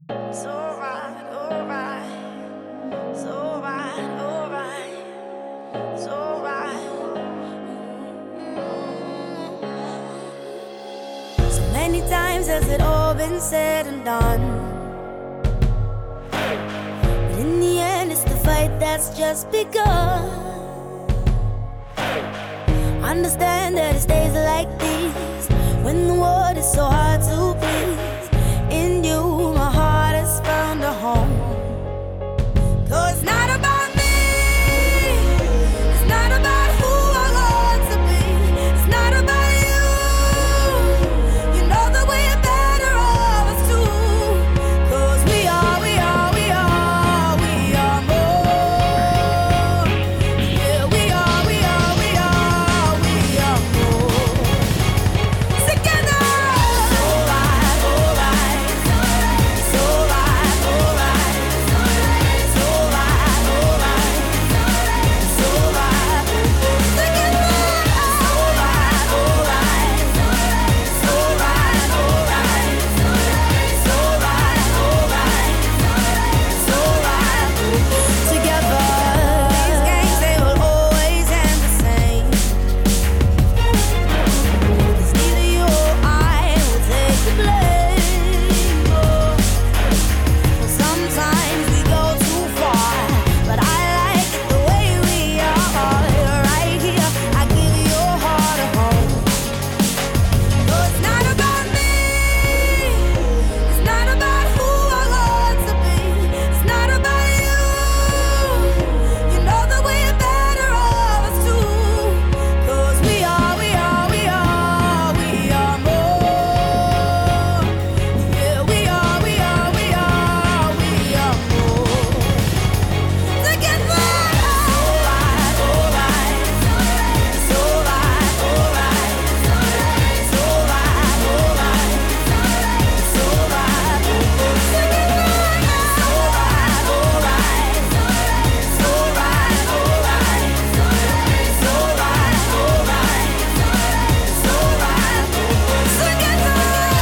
It's alright, alright. It's alright, alright. It's alright. So many times has it all been said and done, but in the end it's the fight that's just begun. Understand that it stays like this when the world is so hard to please. In you, my heart has found a home. 'Cause it's not about me, it's not about who I want to be, it's not about you. You know that we're better off as two. 'Cause we are more. Yeah, we are more. Together. Alright, alright. It's alright, alright. It's alright, alright. It's alright. Together. Alright, alright. It's alright, alright. It's alright, alright. It's alright. Together. These games, they will always end the same. 'Cause neither you or I will take the blame. Well, sometimes we go too far, but I like it the way we are. Right here, I give your heart a home. No, it's not about me, it's not about who I want to be, it's not about you. You know that we're better off as two. 'Cause we are more. Yeah, we are more. Together. Alright, alright. It's alright, alright. It's alright, alright. It's alright. Together. It's alright, alright. It's alright, alright. It's alright, alright. It's alright. Together.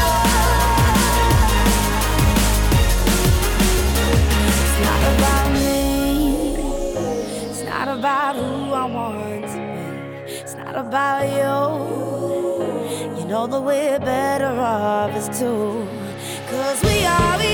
It's not about me, it's not about who I want to be, it's not about you. You know that we're better off as two. 'Cause we are